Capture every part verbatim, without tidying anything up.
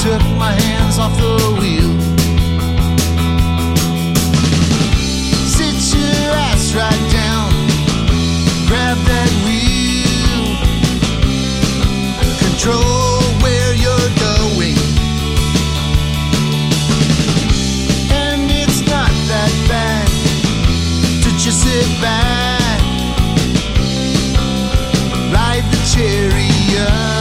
took my hands off the wheel. Sit your ass right down, grab that wheel, control where you're going. And it's not that bad to just sit back, ride the chariot.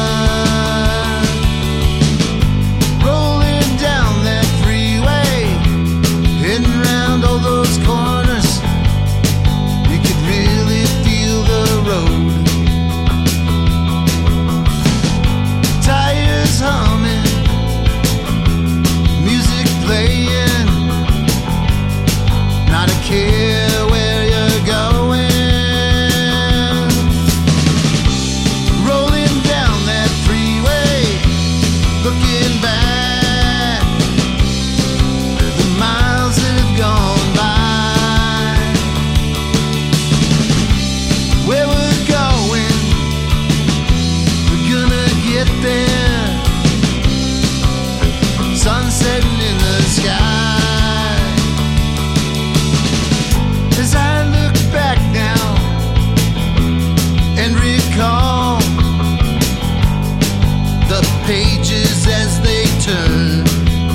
Pages as they turn,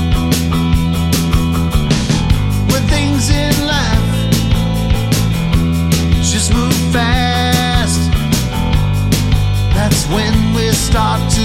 when things in life just move fast, that's when we start to